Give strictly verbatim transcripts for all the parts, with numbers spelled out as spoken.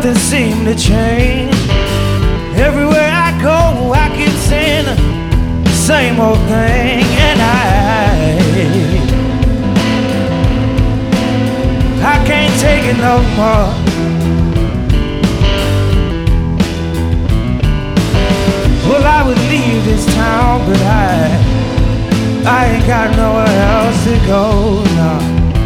nothing seemed to change. Everywhere I go, I keep saying the same old thing, and I, I can't take it no more. Well, I would leave this town, but I, I ain't got nowhere else to go now.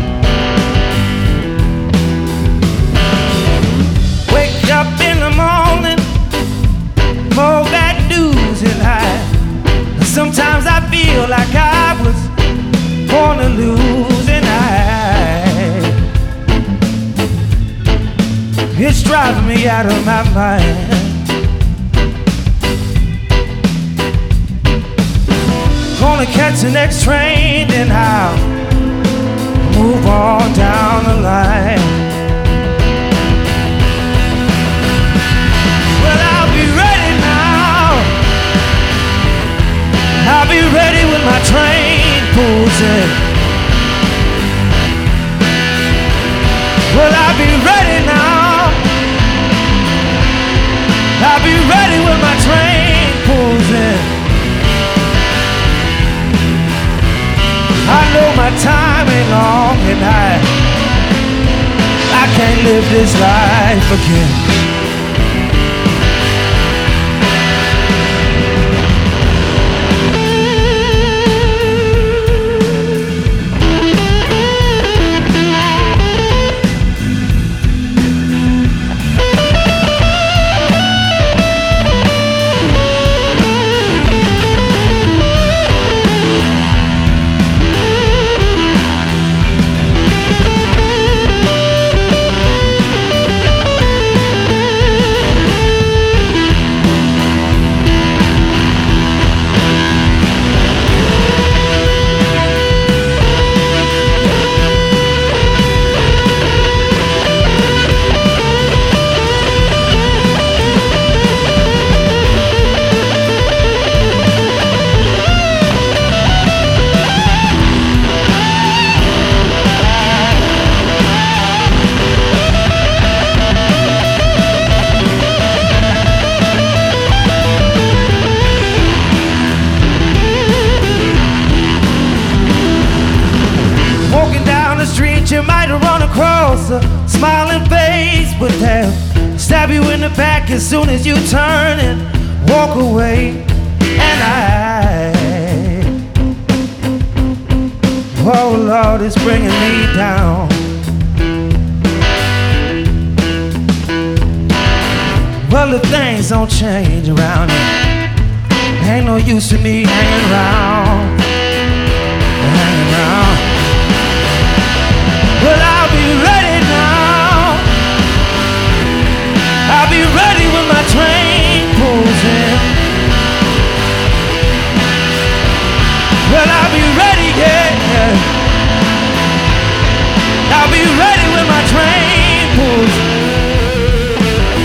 Wake up in the morning, more bad news, and I, sometimes I feel like I was born to lose, and I, it's driving me out of my mind. Gonna catch the next train, then I'll move on down the line. Well, I'll be ready now. I'll be ready when my train pulls in. Well, I'll be ready now. I'll be ready when my train pulls in. I know my time ain't long, and I, I can't live this life again. You might run across a smiling face, but they'll stab you in the back as soon as you turn and walk away. And I, oh Lord, it's bringing me down. Well, if things don't change around here, ain't no use to me hanging around, hanging around. Well, I'll be ready now. I'll be ready when my train pulls in. Well, I'll be ready, yeah. I'll be ready when my train pulls in.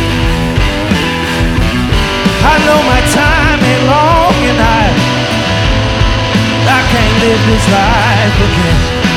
I know my time ain't long, and I, I can't live this life again.